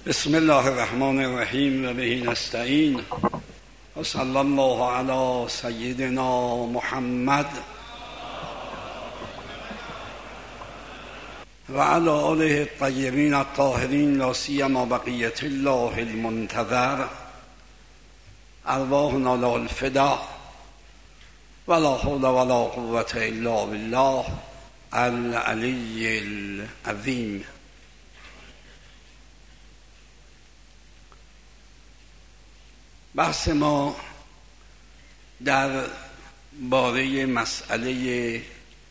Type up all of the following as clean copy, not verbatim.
بسم الله الرحمن الرحیم و به نستعین و صلی الله علی سیدنا محمد و علی آله الطیبین الطاهرین لا سیما بقیة الله المنتظر ارواحنا لا الفدا ولا حول ولا قوة الا بالله العلی العظیم. بحث ما در باره مسئله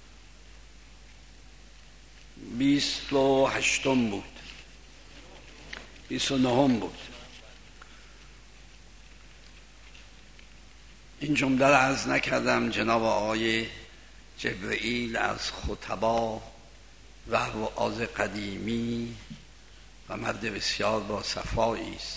28 بود، 29 بود. این جمله را عرض نکردم. جناب آقای جبرئیل از خطبا و وعاظ قدیمی و مرد بسیار با صفایی است.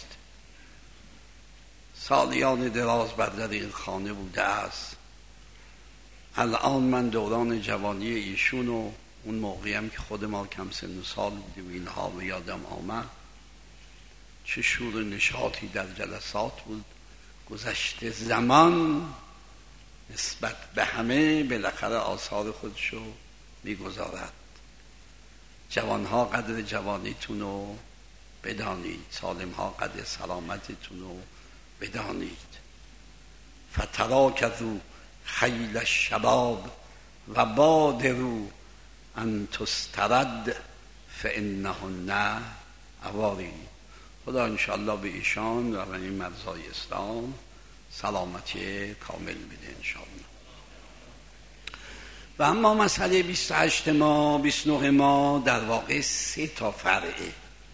سالیان دراز بر در این خانه بوده است. الان من دوران جوانی ایشون و اون موقعی هم که خود ما کم سن و سال بودیم اینها به یادم آمد. چه شور و نشاطی در جلسات بود. گذشته زمان نسبت به همه بالاخره آثار خودشو میگذارد. جوانها قدر جوانیتون رو بدانید، سالمها قدر سلامتتون رو بدانید. فتراکزوا خیل الشباب و بادروا ان تسترد فانهن عواری. خدا انشاءالله به ایشان و به این مرزای اسلام سلامتی کامل بده انشاءالله. و اما مسئله 28 ما 29 ما در واقع 3 تا فرعه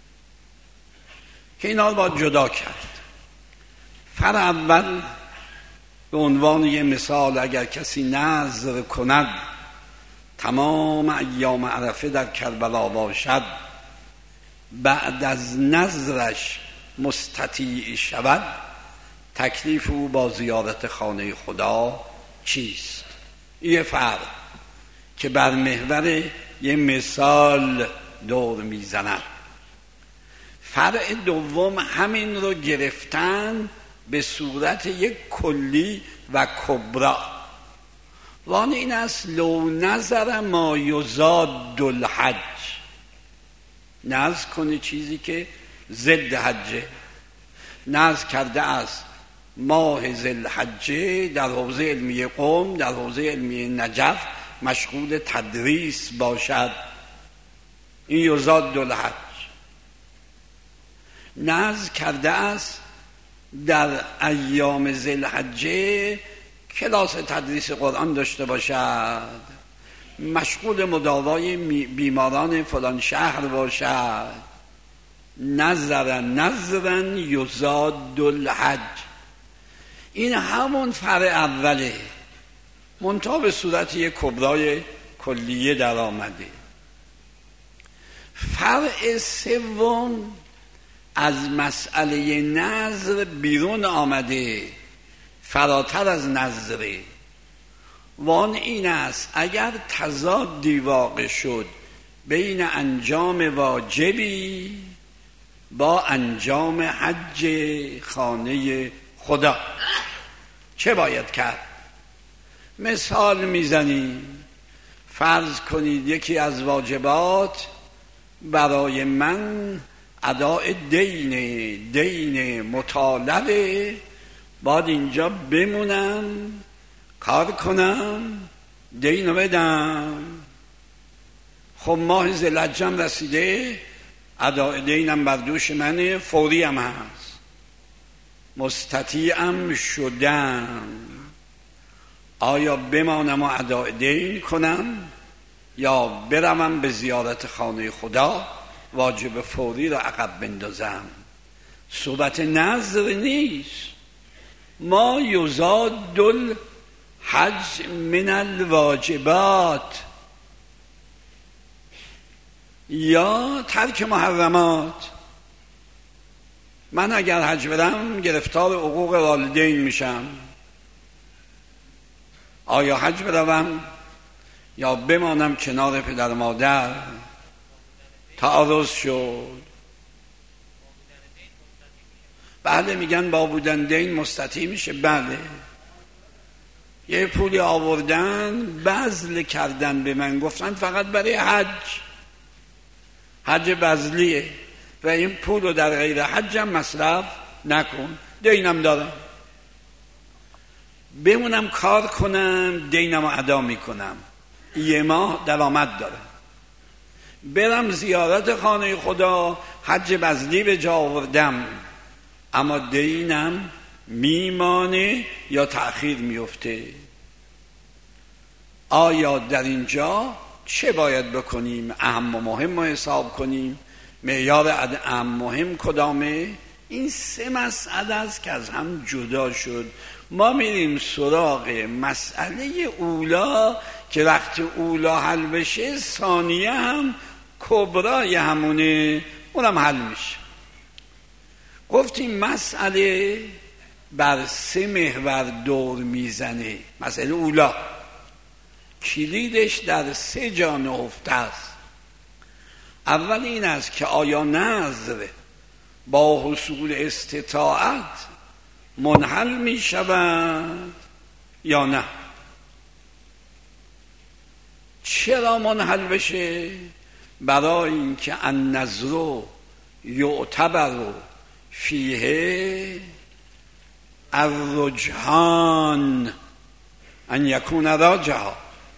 که اینا رو باید جدا کرد. فرع اول به عنوان یه مثال، اگر کسی نذر کند تمام ایام عرفه در کربلا باشد، بعد از نذرش مستطیع شود، تکلیف او با زیارت خانه خدا چیست؟ یه فرع که بر محور یه مثال دور میزند. فرع دوم همین رو گرفتن به صورت یک کلی و کبرا. وان این است لو نظر ما یزاد الحج، نذر کنی چیزی که ضد حجه. نذر کرده است ماه ذوالحجه در حوزه علمی قم، در حوزه علمی نجف مشغول تدریس باشد، این یزاد الحج. نذر کرده است در ایام ذوالحجه کلاس تدریس قرآن داشته باشد، مشغول مداوای بیماران فلان شهر باشد. نذرا یزاد الحج. این همون فرع اوله، منتها به صورت یک کبرای کلیه در آمده. فرع سوم از مسئله نذر بیرون آمده، فراتر از نذره. وان این است اگر تضادی واقع شد بین انجام واجبی با انجام حج خانه خدا، چه باید کرد؟ مثال میزنیم. فرض کنید یکی از واجبات برای من اداء دین مطالبه، باید اینجا بمونم، کار کنم، دین رو بدم. خب ماه ذوالحجه رسیده، اداء دینم بر دوش منه، فوری هم هست، مستطیعم شدم. آیا بمانم و اداء دین کنم یا بروم به زیارت خانه خدا واجب فوری را عقب بندازم؟ صحبت نذر نیست. ما یزاد الحج من الواجبات یا ترک محرمات. من اگر حج برم گرفتار حقوق والدین میشم. آیا حج بروم یا بمانم کنار پدر مادر؟ تعارض شد. بله میگن با بودن دین مستطیع میشه. بله یه پولی آوردن بذل کردن به من، گفتن فقط برای حج بذلیه و این پول رو در غیر حجم مصرف نکن، دینم دارم، بمونم کار کنم دینم رو ادا میکنم، یه ماه درآمد دارم، برم زیارت خانه خدا، حج بذلی به جا آوردم، اما دینم میمانه یا تأخیر میفته. آیا در اینجا چه باید بکنیم؟ اهم و مهم رو حساب کنیم. معیار اهم مهم کدامه؟ این 3 مسئله است که از هم جدا شد. ما میریم سراغ مسئله اولا که وقتی اولا حل بشه ثانیه هم کبرای همونه، اونم حل میشه. گفتیم مسئله بر 3 محور دور میزنه. مسئله اولا کلیدش در 3 جا نهفته است. اول این است که آیا نذر با حصول استطاعت منحل می شود یا نه؟ چرا منحل بشه؟ برای اینکه النذر یعتبر فیه الرجحان ان یکون راجحا.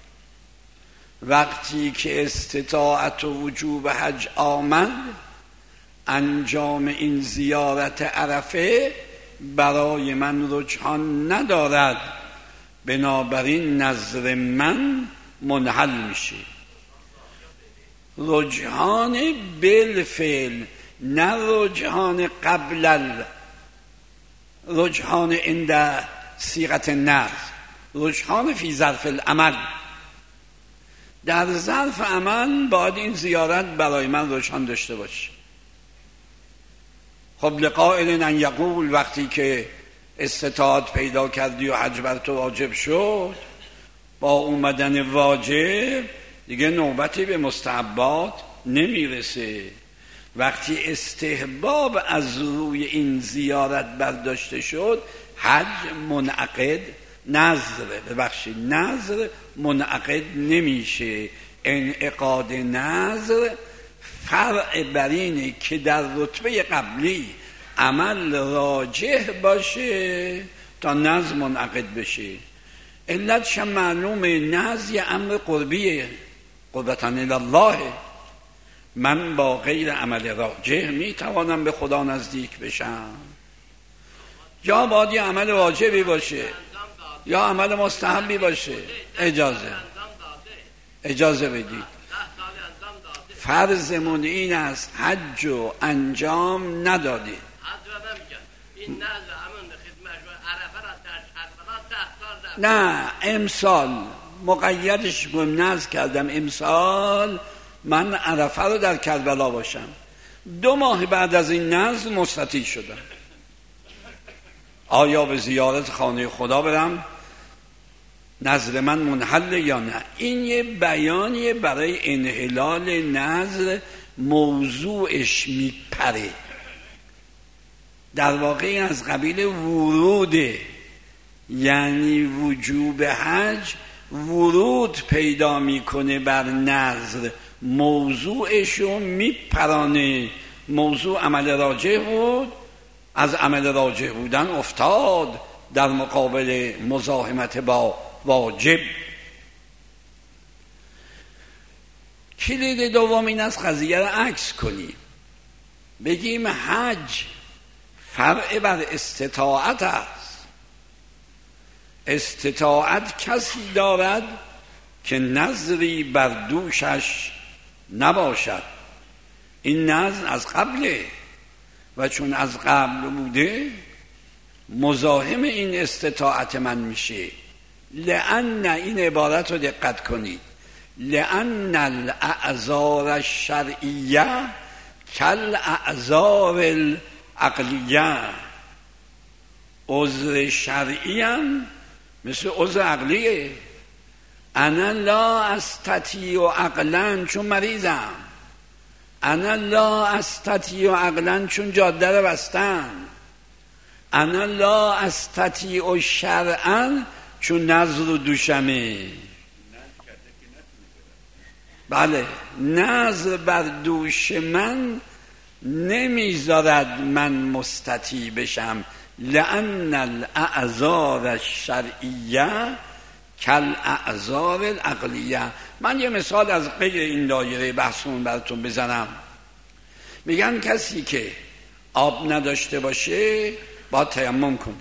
وقتی که استطاعت و وجوب حج آمد، انجام این زیارت عرفه برای من رجحان ندارد، بنابراین نظر من منحل میشه. رجحان بالفعل، نه رجحان قبل رجحان عند صیغه النذر، رجحان فی ظرف العمل. در ظرف عمل باید این زیارت برای من رجحان داشته باشه. خب لقائل ان یقول، وقتی که استطاعت پیدا کردی و حج بر تو واجب شد، با اومدن واجب دیگه نوبتی به مستحبات نمیرسه. وقتی استحباب از روی این زیارت برداشته شد، حج منعقد نذر منعقد نمیشه. انعقاد نذر فرع بر اینه که در رتبه قبلی عمل راجح باشه تا نذر منعقد بشه. علتش معلومه، نذر یه امر قربیه، قربتن الله. من با غیر عمل راجح میتوانم به خدا نزدیک بشم. یا باید یه عمل واجبی باشه یا عمل مستحبی باشه. اجازه بدید. فرضمون این است حج رو انجام ندادی. نه، امسال مقیدش کنم، نذر کردم امسال من عرفه رو در کربلا باشم. 2 ماه بعد از این نذر مستطیع شدم. آیا به زیارت خانه خدا برم؟ نذر من منحل یا نه؟ این یه بیانیه برای انحلال نذر. موضوعش میپره، در واقع از قبیل وروده، یعنی وجوب حج ورود پیدا میکنه بر نذر، موضوعشو میپرانه. موضوع عمل راجح بود، از عمل راجح بودن افتاد در مقابل مزاحمت با واجب. کلید دوم این است قضیه را عکس کنیم، بگیم حج فرع بر استطاعت است. استطاعت کسی دارد که نذری بر دوشش نباشد. این نذر از قبله و چون از قبل بوده مزاحم این استطاعت من میشه. لأن، این عبارت رو دقت کنید، لأن الاعذار الشرعیه کالاعذار العقلیه. عذر شرعی هم مثل عذر عقلیه. انا لا استطیع عقلا چون مریضم، انا لا استطیع عقلا چون جاده رو بستن، انا لا استطیع شرعا چون نذر و دوشمه. بله، نذر بر دوش من نمیذارد من مستطیع بشم. لأن الاعذار الشرعیه کالاعذار العقلیه. من یه مثال از غیر این دایره بحثمون براتون بزنم. میگن کسی که آب نداشته باشه باید تیمم کنه.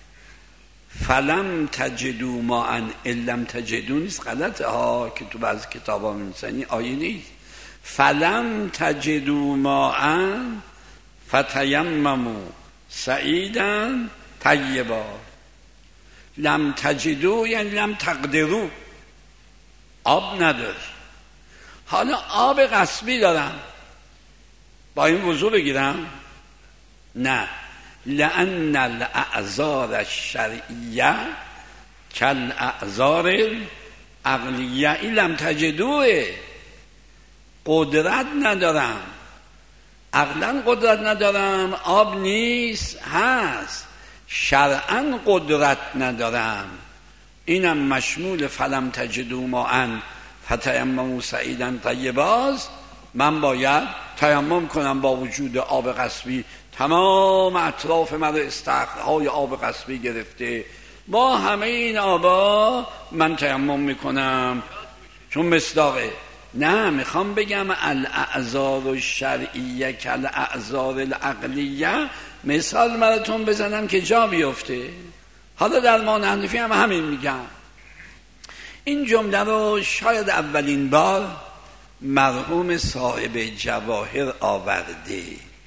فلم تجدوا ماء لم تجدوا نیست، غلطه ها که تو بعضی کتابا می‌نویسن، آیه نیست. فلم تجدوا ماء فتیمموا صعیدا طیبا. لم تجدوا یعنی لم تقدروا، آب نداری. حالا آب غصبی دارم، با این وضو بگیرم؟ نه. لأن الاعذار الشرعیه کالاعذار العقلیه. این لم تجدوه، قدرت ندارم، عقلا قدرت ندارم، آب نیست، هست، شرعا قدرت ندارم. اینم مشمول فلم تجدوا ماء فتیمموا صعیدا طیبا. من باید تیمم کنم با وجود آب غصبی. تمام اطراف من استخرهای آب غصبی گرفته، با همه این آبا من تیمم میکنم چون مصداقه. نه، میخوام بگم الاعذار الشرعیه کالاعذار العقلیه. مثال براتون بزنم که جا بیفته. حالا در درمان حنفی هم همین میگم. این جمله رو شاید اولین بار مرحوم صاحب جواهر آورده.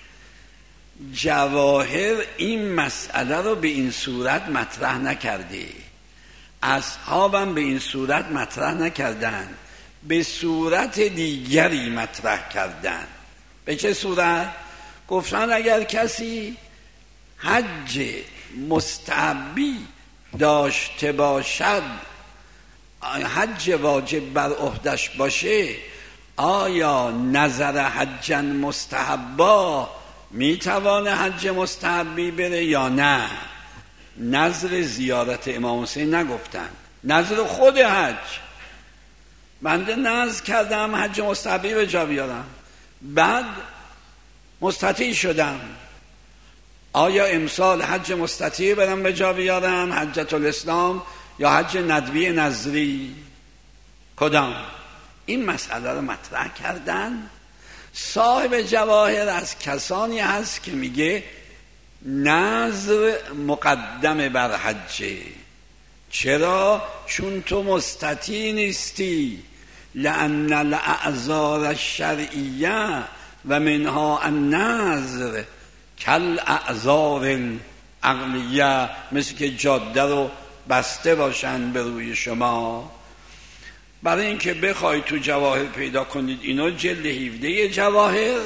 جواهر این مسئله رو به این صورت مطرح نکرده، اصحابم به این صورت مطرح نکردن، به صورت دیگری مطرح کردن. به چه صورت؟ گفتن اگر کسی حج مستحبی داشته باشد، حج واجب بر عهدش باشه، آیا نظر حجا مستحبا میتوانه حج مستحبی بره یا نه؟ نظر زیارت امام حسین نگفتن، نظر خود حج. بنده نظر کردم حج مستحبی به جا بیارم، بعد مستطیع شدم، آیا امسال حج مستطیع برم به جا بیارم، حجت الاسلام یا حج ندوی نظری؟ کدام؟ این مسئله رو مطرح کردن. صاحب جواهر از کسانی هست که میگه نظر مقدم بر حجه. چرا؟ چون تو مستطیع نیستی. لأن الاعذار الشرعیه و منها النظر کالاعذار العقلیه. مثل که جاده رو بسته باشن به روی شما. برای اینکه بخواید تو جواهر پیدا کنید اینو، جلد 17 جواهر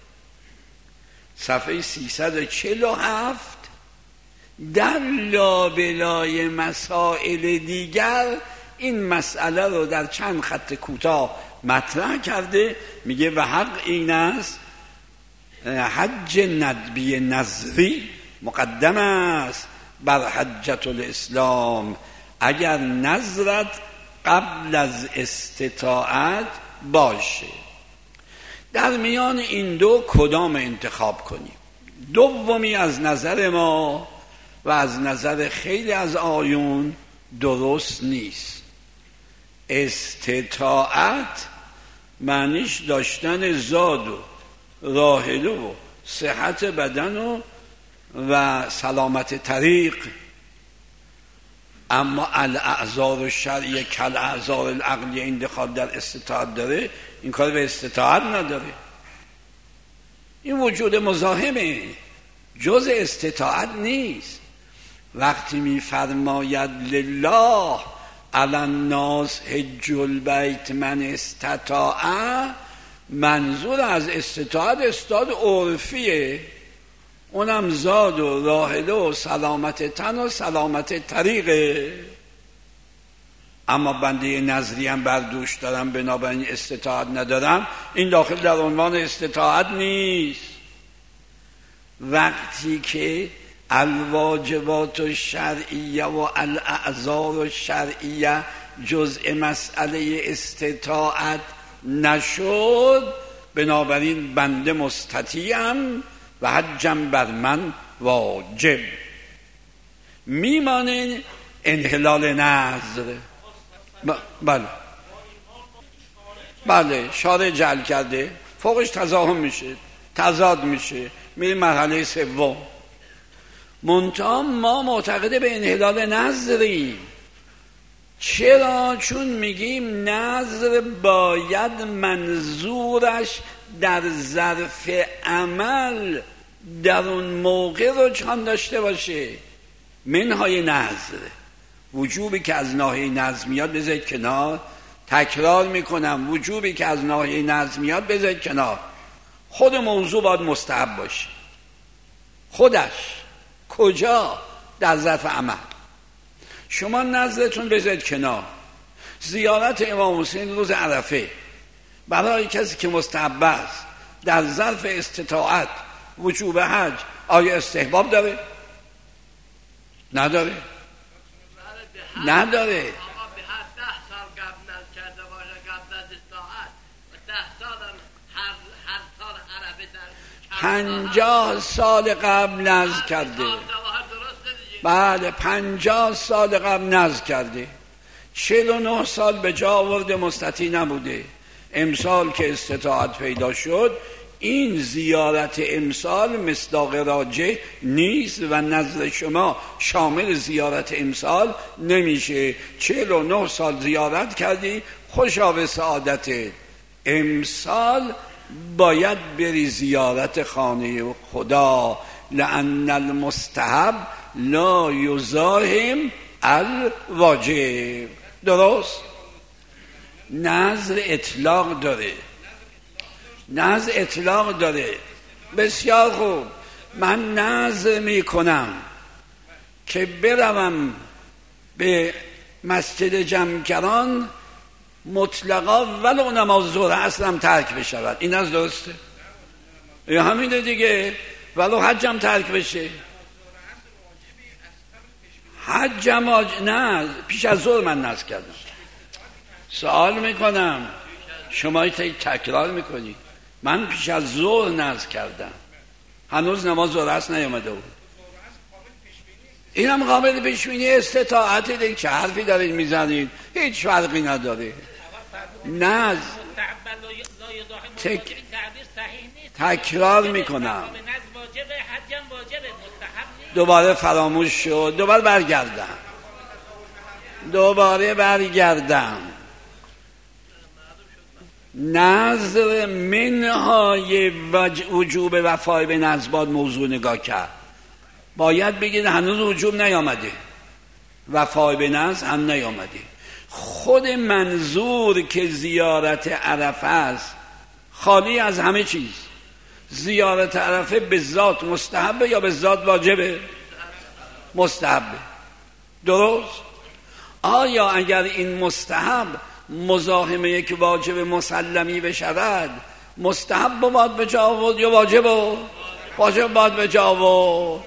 صفحه 347 در لابلای مسائل دیگر این مسئله رو در چند خط کوتاه مطرح کرده. میگه و حق این است حج ندبی نظری مقدم است بر حجت الاسلام اگر نظرت قبل از استطاعت باشه. در میان این دو کدام انتخاب کنیم؟ دومی از نظر ما و از نظر خیلی از آیون درست نیست. استطاعت معنیش داشتن زاد و راحله و صحت بدن و سلامت طریق. اما الاعذار الشرعیه کالاعذار العقلیه این دخال در استطاعت داره، این کار به استطاعت نداره. این وجود مزاحمه، جز استطاعت نیست. وقتی میفرماید لله علی الناس حج البیت من استطاع، منظور از استطاعت استاد عرفیه، اونم زاد و راحله و سلامت تن و سلامت طریقه. اما بنده نظری هم بر دوش دارم بنابراین استطاعت ندارم، این داخل در عنوان استطاعت نیست. وقتی که الواجبات الشرعیه و الاعذار الشرعیه جزء مسئله استطاعت نشد، بنابراین بنده مستطیعم و حجم بر من واجب. میمانه انحلال نظر. بله شارع جعل کرده، فوقش تضاهم میشه، تضاد میشه، میره مرحله سوم. منتها ما معتقده به انحلال نظریم. چرا؟ چون میگیم نظر باید منظورش در ظرف عمل در اون موقع رجحان داشته باشه. منهای نظر، وجوبی که از ناحیه نظر میاد بذارید کنار. تکرار میکنم، وجوبی که از ناحیه نظر میاد بذارید کنار. خود موضوع باید مستحب باشه. خودش کجا؟ در ظرف عمل. شما نظرتون بذارید کنار. زیارت امام حسین روز عرفه برای کسی که مستحب است در ظرف استطاعت وجوب حج آیا استحباب داره؟ نداره. نداره. 50 سال قبل نذر کرده. بله 50 سال قبل نذر کرده. 49 سال به جا آورده، مستطیع نبوده. امسال که استطاعت پیدا شد، این زیارت امسال مصداق راجع نیست و نظر شما شامل زیارت امسال نمیشه. 49 سال زیارت کردی، خوشا به سعادت. امسال باید بری زیارت خانه خدا، لأن المستحب لا یزاحم الواجب. درست؟ نظر اطلاق داره. نظر اطلاق داره. بسیار خوب، من نظر میکنم که بروم به مسجد جمکران مطلقا ولو نماز ظهر اصلا ترک بشود. این از درسته؟ یا همینه دیگه، ولو حجم ترک بشه. حجم نه، پیش از ظهر من نذر کردم. سوال میکنم، شما تکرار میکنی. من پیش از ظهر نذر کردم، هنوز نماز ظهر اصلا نیامده بود. اینم قابل پیش بینی استطاعت دیگه. چه حرفی دارید میزنید؟ هیچ فرقی نداره. نه تکرار میکنم، دوباره فراموش شد، دوباره برگردم. نظر منهای وجوب وفای به نظر باید موضوع نگاه کرد. باید بگید هنوز وجوب نیامده، وفای به نظر هم نیامده. خود منظور که زیارت عرفه است خالی از همه چیز. زیارت عرفه به ذات مستحبه یا به ذات واجبه؟ مستحبه. درست؟ آیا اگر این مستحب مزاحم یک واجب مسلمی بشود، مستحب باید به جا آورد یا واجب باید به جا آورد؟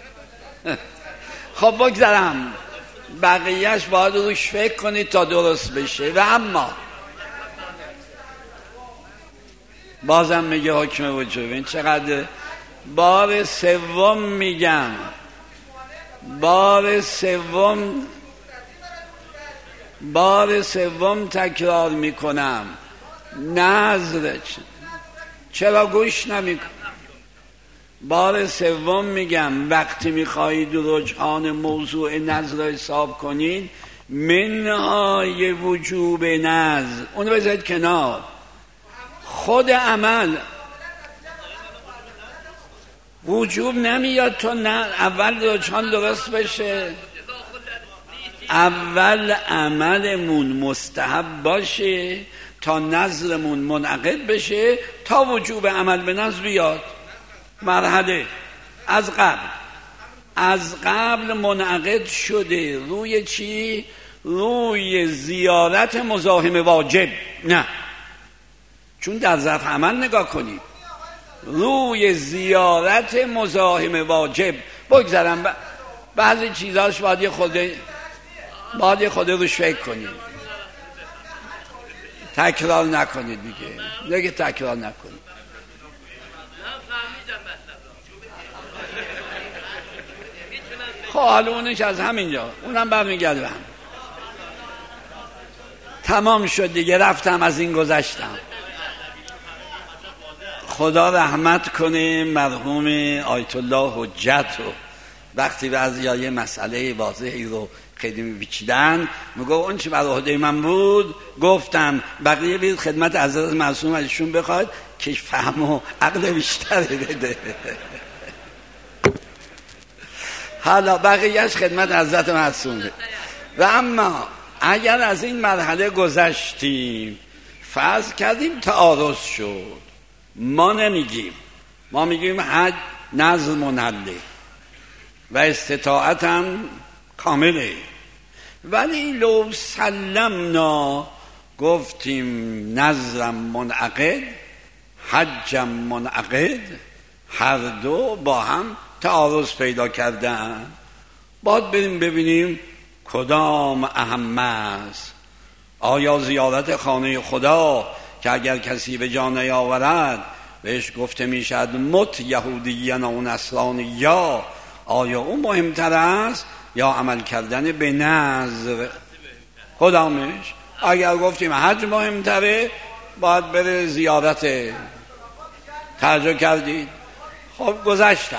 خب بگذارم، بقیهش باید روش فکر کنید تا درست بشه. و اما بازم میگه حکم وجوب. این چقدر بار سوم میگم، بار سوم تکرار میکنم. نظر چرا گوش نمیکنم؟ بار سوم میگم، وقتی میخواهید رجحان موضوع نظر را حساب کنید، منهای وجوب نظر اونو بذارید کنار. خود عمل وجوب نمیاد تا اول رجحان درست بشه. اول عملمون مستحب باشه تا نظرمون منعقد بشه، تا وجوب عمل به نظر بیاد. مرحله از قبل منعقد شده. روی چی؟ روی زیارت مزاحم واجب. نه، چون در ظرف عمل نگاه کنید، روی زیارت مزاحم واجب بگذارم بعضی چیزاش باید یه خود روش فکر کنید، تکرار نکنید دیگه تکرار نکنید. خب حالا اونش از همینجا، اونم برمیگرده هم تمام شد دیگه، رفتم از این گذشتم. خدا رحمت کنه مرحوم آیت الله حجت رو، وقتی بعضیا یه مسئله واضحی رو خیلی می‌پیچیدن میگه اون چه بر عهده من بود گفتم، بقیه بید خدمت حضرت معصوم ازشون بخواد که فهم و عقل بیشتری بده. حالا بقیهش خدمت حضرت معصومه. و اما اگر از این مرحله گذشتیم، فرض کردیم تعارض شد، ما نمیگیم، ما میگیم حج نظر منحله و استطاعتم کامله، ولی لو سلمنا گفتیم نظرم منعقد حجم منعقد، هر دو با هم تعارض پیدا کردن، باید بریم ببینیم کدام اهم است. آیا زیارت خانه خدا که اگر کسی به جا نیاورد بهش گفته میشد مت یهودیان و نصرانیا، آیا اون مهمتر است یا عمل کردن به نظر؟ کدامش؟ اگر گفتیم حج مهمتره باید بره زیارت. توجه کردید؟ خب گذشتم.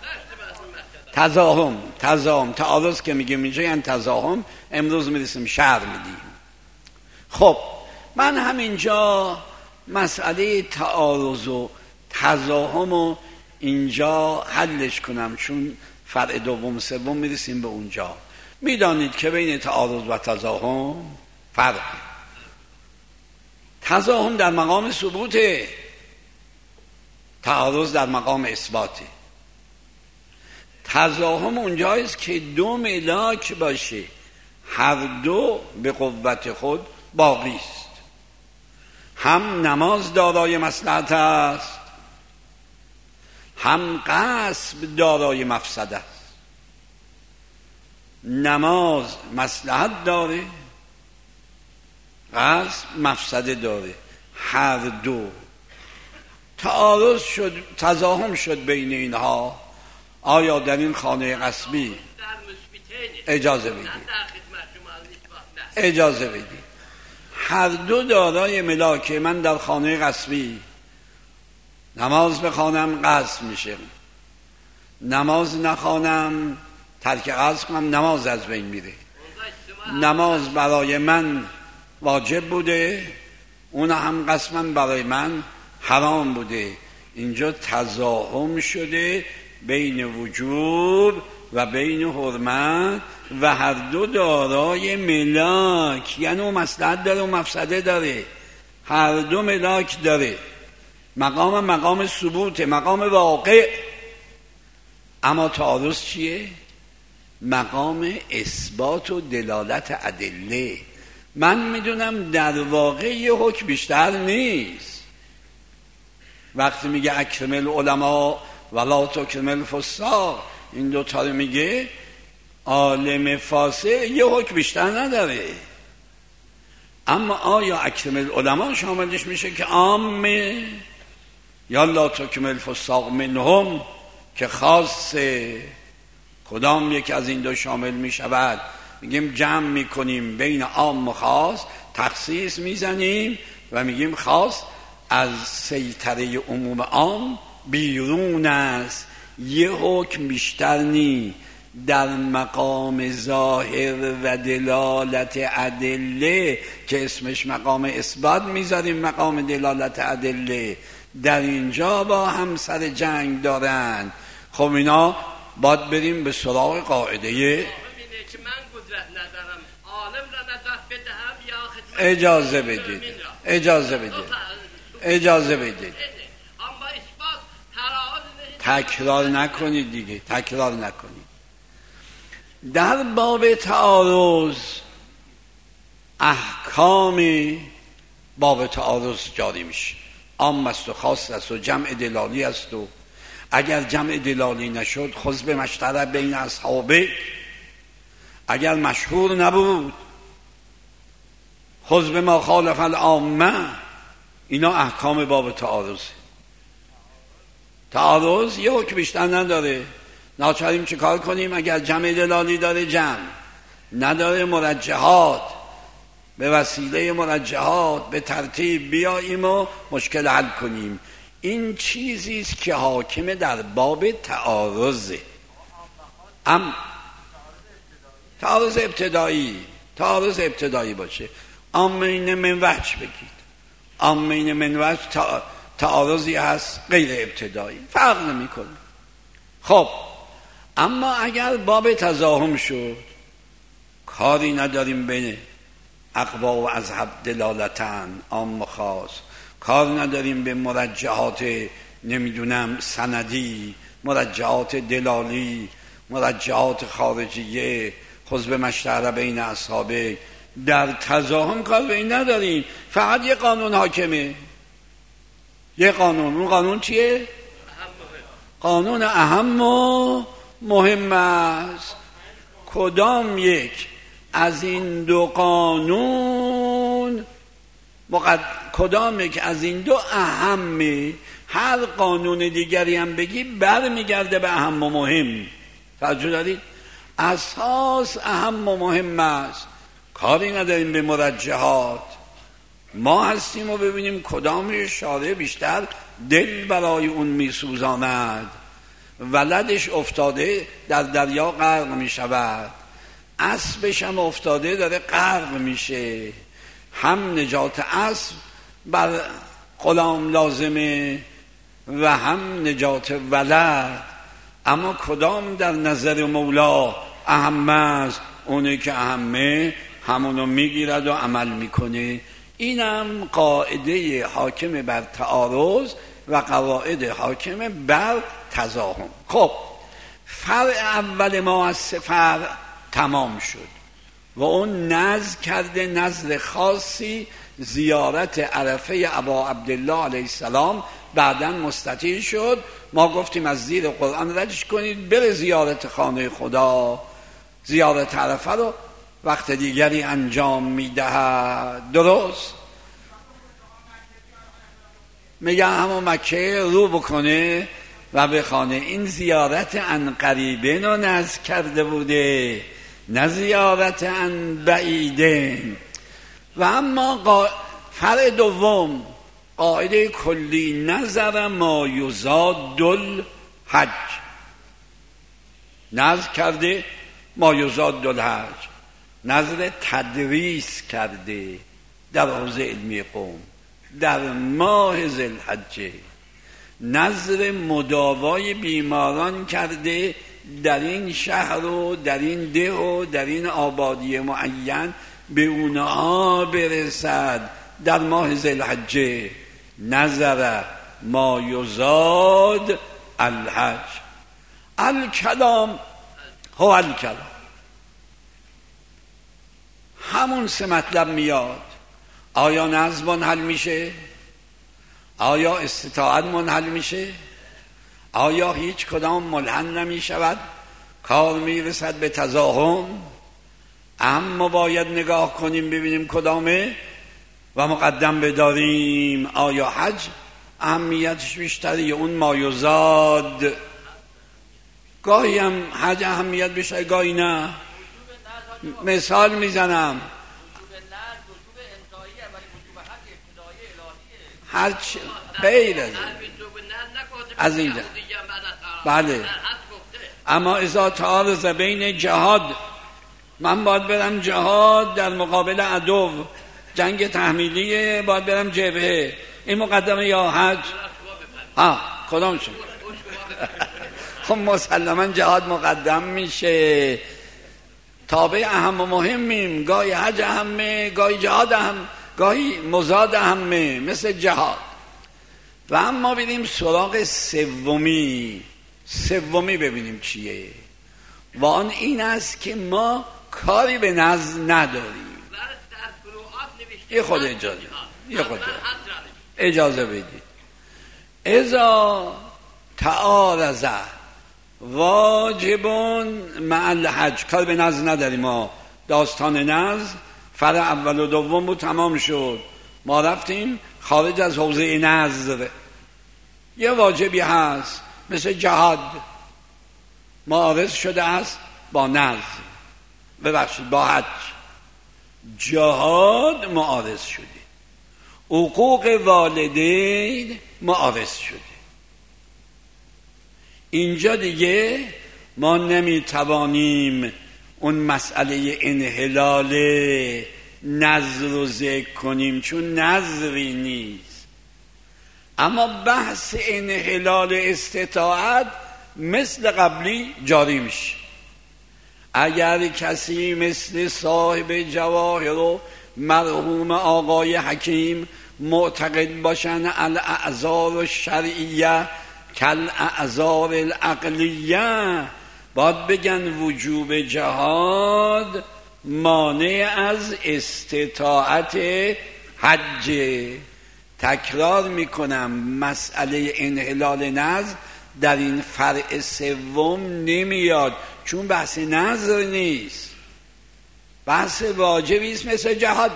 تزاحم تعارض که میگیم اینجا یعنی تزاحم، امروز میرسیم شرح میدیم. خب من همینجا مسئله تعارض و تزاحم و اینجا حلش کنم، چون فرع دوم سوم میرسیم به اونجا. میدانید که بین تعارض و تزاحم فرق، تزاحم در مقام ثبوته، تعارض در مقام اثباته. تزاحم اونجاییست که دو ملاک باشه هر دو به قوت خود باقی است، هم نماز دارای مصلحت است، هم قصب دارای مفسده است. نماز مصلحت داره، قصب مفسده داره، هر دو تعارض شد، تزاحم شد بین اینها. آیا در این خانه قصبی اجازه بدید هر دو دارای ملاکه، من در خانه قصبی نماز بخوانم قصب میشه، نماز نخوانم ترک قصب کنم نماز از بین میره. نماز برای من واجب بوده، اون هم قصبا برای من حرام بوده. اینجا تزاحم شده بین وجوب و بین حرمت و هر دو دارای ملاک، یعنی اون مصلحت داره و مفسده داره، هر دو ملاک داره. مقام ثبوت، مقام واقع. اما تعارض چیه؟ مقام اثبات و دلالت ادله. من میدونم در واقع یه حکم بیشتر نیست. وقتی میگه اکرم العلماء ولا تکرم الفساق، این دوتا رو میگه، عالم فاسق یه حکم بیشتر نداره. اما آیا اکرم العلماء شاملش میشه که عامه، یا لا تکرم الفساق منهم که خاصه؟ کدام یک از این دو شامل میشود؟ میگیم جمع میکنیم بین عام و خاص، تخصیص میزنیم و میگیم خاص از سیطره عموم عام بیرون است، یه حکم بیشتر نی. در مقام ظاهر و دلالت ادله که اسمش مقام اثبات میذاریم، مقام دلالت ادله، در اینجا با هم سر جنگ دارن. خب اینا باید بریم به سراغ قاعده که من قدرت ندارم عالم را نجات بدهم یا اجازه بدید تکرار نکنید دیگه، تکرار نکنید. در باب تعارض احکام باب تعارض جاری میشه، عام است و خاص است و جمع دلالی است و اگر جمع دلالی نشد خذ به مشترک بین اصحابه، اگر مشهور نبود خذ به ما خالف العامه. اینا احکام باب تعارض. تعارض یه حکم بیشتر نداره. ناچاریم چه کار کنیم؟ اگر جمع دلالی داره جمع، نداره مرجحات، به وسیله مرجحات به ترتیب بیاییم و مشکل حل کنیم. این چیزی است که حاکم در باب تعارضه. تعارض ابتدایی باشه. عامین من وجه بگید، عامین من وجه تعارضی هست غیر ابتدایی، فرق نمیکنه. خب اما اگر باب تزاحم شد، کاری نداریم بین اقوا و اذهب دلالتن عام و خاص، کار نداریم به مرجحات نمیدونم سندی، مرجحات دلالی، مرجحات خارجیه، خذ به مشترک بین اصحابه. در تزاحم کار به این نداریم، فقط یه قانون حاکمه، یه قانون. اون قانون چیه؟ قانون اهم و مهم است. کدام یک از این دو قانون کدام یک از این دو اهمه؟ هر قانون دیگری هم بگی برمیگرده به اهم و مهم. توجه دارید؟ اساس اهم و مهم است. کاری نداریم به مرجحات. ما هستیم و ببینیم کدام شارع بیشتر دل برای اون میسوزاند. ولدش افتاده در دریا غرق میشود، اسبش هم افتاده داره غرق میشه. هم نجات اسب بر غلام لازمه و هم نجات ولد. اما کدام در نظر مولا اهم است؟ اونه که اهمه همونو میگیرد و عمل میکنه. اینم قاعده حاکم بر تعارض و قواعد حاکم بر تزاحم. خب فرع اول ما از سه فرع تمام شد و اون نذر کرده، نذر خاصی، زیارت عرفه ابا عبدالله علیه السلام. بعداً مستطیل شد. ما گفتیم از زیر قرآن ردش کنید، بره زیارت خانه خدا. زیارت عرفه رو وقت دیگری انجام میدهد. درست میگن همون مکه رو بکنه و بخانه. این زیارت عن قریبین رو نذر کرده بوده، نه زیارت عن بعیدین. و اما فرع دوم، قاعده کلی، نظر ما یزاد الحج. نذر کرده ما یزاد الحج، نظر تدریس کرده در حوزه علمی قوم در ماه ذوالحجه. نظر مداوای بیماران کرده در این شهر و در این ده و در این آبادی معین به اونها برسد در ماه ذوالحجه. نظر ما یزاد الحج. الکلام هو الکلام. همون سه مطلب میاد. آیا نظم منحل میشه؟ آیا استطاعت منحل میشه؟ آیا هیچ کدام ملحن نمیشود؟ کار میرسد به تزاحم. اما باید نگاه کنیم ببینیم کدامه و مقدم بداریم. آیا حج اهمیتش بیشتری اون مایزاد؟ گاهی هم حج اهمیت بیشتر، گاهی نه. مثال میزنم، هر چی غیر از اینجا. بله، اما اذا تعارض بین جهاد، من باید برم جهاد در مقابل عدو، جنگ تحمیلیه، باید برم جبهه، این مقدمه یا حج؟ کدام شد؟ خب مسلما جهاد مقدم میشه. تابع اهم و مهمیم. گاهی حج اهمه، گاهی جهاد اهم، گاهی مزاد اهمه مثل جهاد. و اما بریم سراغ سومی ببینیم چیه. و آن این است که ما کاری به نظم نداریم. یه خود اجازه بدید. اذا تعارض واجب مع الحج. کار به نذر نداریم ما. داستان نذر فرع اول و دوم بود، تمام شد. ما رفتیم خارج از حوزه نذر. یه واجبی هست مثل جهاد، معارض شده است با نذر، ببخشید با حج. جهاد معارض شده، حقوق والدین معارض شده. اینجا دیگه ما نمیتوانیم اون مسئله انحلال نذر رو ذکر کنیم چون نذری نیست. اما بحث انحلال استطاعت مثل قبلی جاری میشه. اگر کسی مثل صاحب جواهر و مرحوم آقای حکیم معتقد باشن الاعذار الشرعیه کالاعذار العقلیه، باید بگن وجوب جهاد مانع از استطاعت حج. تکرار میکنم مسئله انحلال نذر در این فرع سوم نمیاد چون بحث نذر نیست، بحث واجبی است مثل جهاد.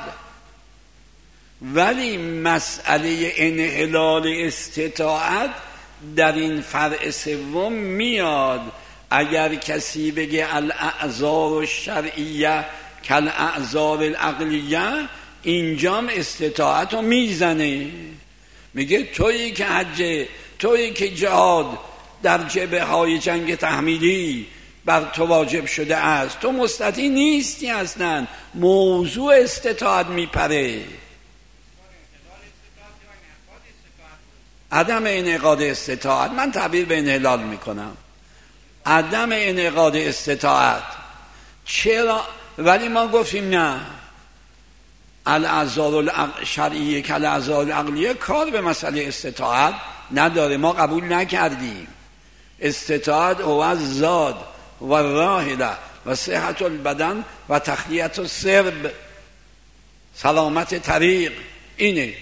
ولی مسئله انحلال استطاعت در این فرع سوم میاد. اگر کسی بگه الاعذار الشرعیه کالاعذار العقلیه، اینجام استطاعت رو میزنه، میگه تویی که حج، تویی که جهاد در جبهه های جنگ تحمیلی بر تو واجب شده است، تو مستطیع نیستی. اصلا موضوع استطاعت میپره. عدم انعقاد استطاعت، من تعبیر به انحلال میکنم، عدم انعقاد استطاعت. چرا؟ ولی ما گفتیم نه، الاعذار الشرعیه کالاعذار العقلیه کار به مسئله استطاعت نداره، ما قبول نکردیم. استطاعت هو الزاد و الراحله و صحت البدن و تخلیت السرب، سلامت طریق. اینه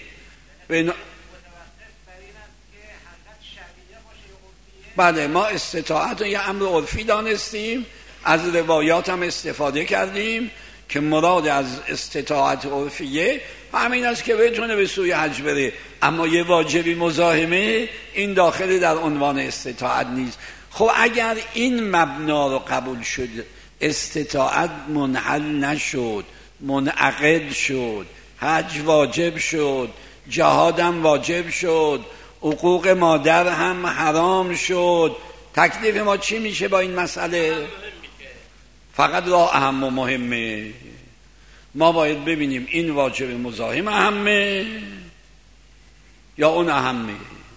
بله، ما استطاعت رو یه امر عرفی دانستیم، از روایات هم استفاده کردیم که مراد از استطاعت عرفیه همین است که بتونه به سوی حج بره. اما یه واجبی مزاحمه، این داخل در عنوان استطاعت نیست. خب اگر این مبنا رو قبول شد، استطاعت منحل نشد، منعقد شد، حج واجب شد، جهادم واجب شد، حقوق مادر هم حرام شد، تکلیف ما چی میشه با این مسئله؟ فقط راه اهم و مهمه. ما باید ببینیم این واجب مزاحم اهمه یا اون اهمه.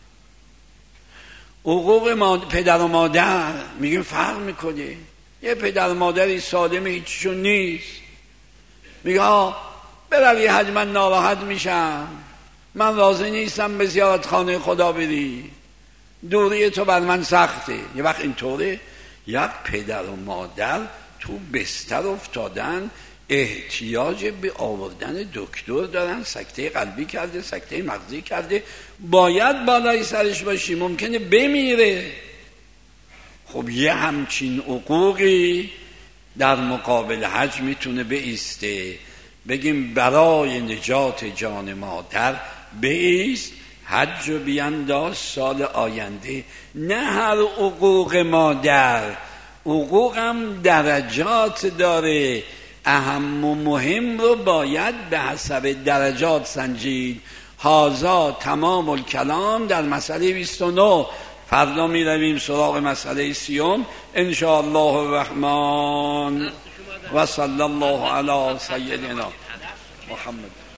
حقوق پدر و مادر میگیم فرق میکنه. یه پدر و مادری سالم هیچشون نیست، میگه بروی حج من ناراحت میشم، من راضی نیستم به زیارت خانه خدا بری، دوری تو بر من سخته. یه وقت اینطوره یک پدر و مادر تو بستر افتادن، احتیاج به آوردن دکتر دارن، سکته قلبی کرده، سکته مغزی کرده، باید بالای سرش باشی، ممکنه بمیره. خب یه همچین حقوقی در مقابل حج میتونه بایسته، بگیم برای نجات جان مادر بایست، حج رو بیانداز سال آینده. نه هر حقوق مادر، حقوقم درجات داره، اهم و مهم رو باید به حسب درجات سنجید. هازا تمام الکلام در مسئله 29. فردا می رویم سراغ مسئله 30 ان شاء الله الرحمن و صلی الله علی سیدنا محمد.